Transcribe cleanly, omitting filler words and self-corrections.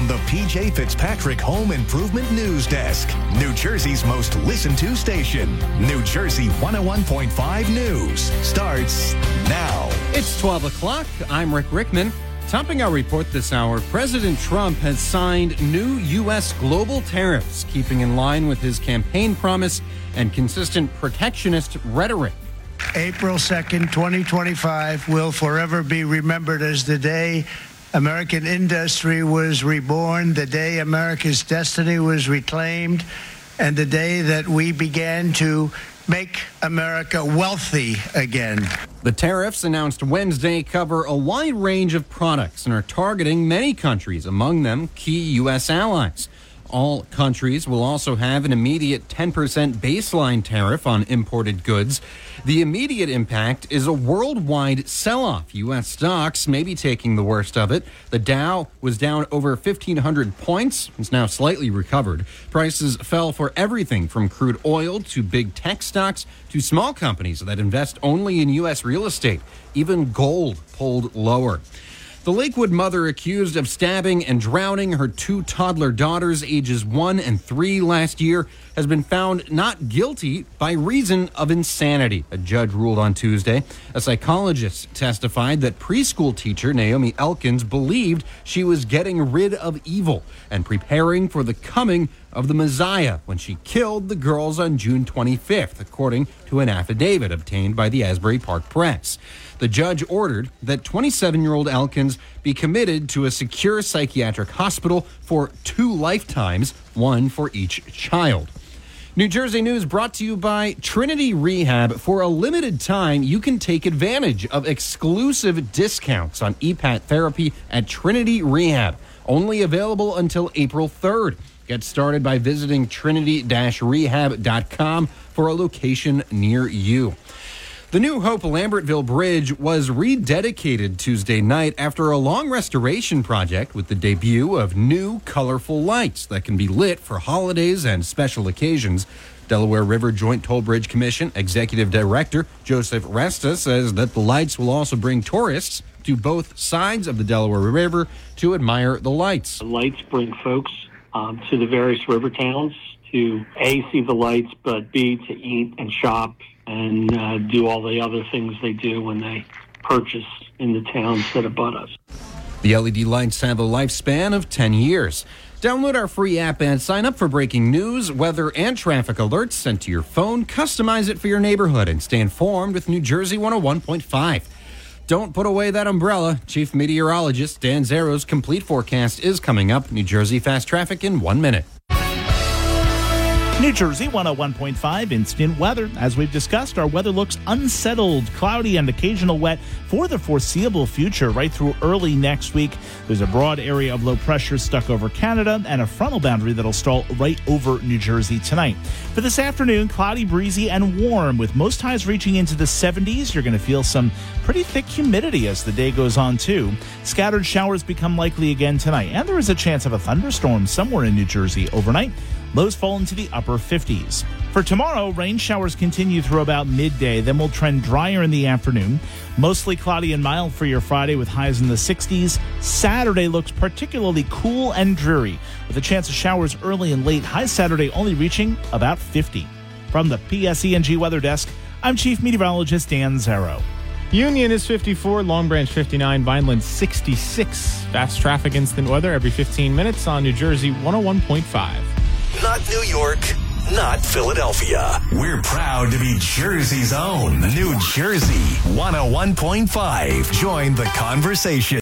from the PJ Fitzpatrick Home Improvement News Desk, New Jersey's most listened to station. New Jersey 101.5 News starts now. It's 12 o'clock. I'm Rick Rickman. Topping our report this hour, President Trump has signed new U.S. global tariffs, keeping in line with his campaign promise and consistent protectionist rhetoric. April 2nd, 2025 will forever be remembered as the day American industry was reborn, the day America's destiny was reclaimed, and the day that we began to make America wealthy again. The tariffs announced Wednesday cover a wide range of products and are targeting many countries, among them key U.S. allies. All countries will also have an immediate 10% baseline tariff on imported goods. The immediate impact is a worldwide sell-off. U.S. stocks may be taking the worst of it. The Dow was down over 1,500 points. It's now slightly recovered. Prices fell for everything from crude oil to big tech stocks to small companies that invest only in U.S. real estate. Even gold pulled lower. The Lakewood mother accused of stabbing and drowning her two toddler daughters, ages 1 and 3, last year, has been found not guilty by reason of insanity. A judge ruled on Tuesday. A psychologist testified that preschool teacher Naomi Elkins believed she was getting rid of evil and preparing for the coming of the Messiah when she killed the girls on June 25th, according to an affidavit obtained by the Asbury Park Press. The judge ordered that 27-year-old Elkins be committed to a secure psychiatric hospital for 2 lifetimes, one for each child. New Jersey News brought to you by Trinity Rehab. For a limited time, you can take advantage of exclusive discounts on EPAT therapy at Trinity Rehab. Only available until April 3rd. Get started by visiting trinity-rehab.com for a location near you. The New Hope Lambertville Bridge was rededicated Tuesday night after a long restoration project with the debut of new colorful lights that can be lit for holidays and special occasions. Delaware River Joint Toll Bridge Commission Executive Director Joseph Resta says that the lights will also bring tourists to both sides of the Delaware River to admire the lights. The lights bring folks to the various river towns to A, see the lights, but B, to eat and shop and do all the other things they do when they purchase in the towns that abut us. The LED lights have a lifespan of 10 years. Download our free app and sign up for breaking news, weather, and traffic alerts sent to your phone. Customize it for your neighborhood and stay informed with New Jersey 101.5. Don't put away that umbrella. Chief Meteorologist Dan Zero's complete forecast is coming up. New Jersey Fast Traffic in 1 minute. New Jersey 101.5 instant weather. As we've discussed, our weather looks unsettled, cloudy, and occasional wet for the foreseeable future right through early next week. There's a broad area of low pressure stuck over Canada and a frontal boundary that'll stall right over New Jersey tonight. For this afternoon, cloudy, breezy, and warm with most highs reaching into the 70s. You're going to feel some pretty thick humidity as the day goes on, too. Scattered showers become likely again tonight, and there is a chance of a thunderstorm somewhere in New Jersey overnight. Lows fall into the upper 50s. For tomorrow, rain showers continue through about midday, then will trend drier in the afternoon. Mostly cloudy and mild for your Friday with highs in the 60s. Saturday looks particularly cool and dreary with a chance of showers early and late. Highs Saturday only reaching about 50. From the PSENG Weather Desk, I'm Chief Meteorologist Dan Zero. Union is 54, Long Branch 59, Vineland 66. Fast traffic instant weather every 15 minutes on New Jersey 101.5. Not New York, not Philadelphia. We're proud to be Jersey's own New Jersey 101.5. Join the conversation.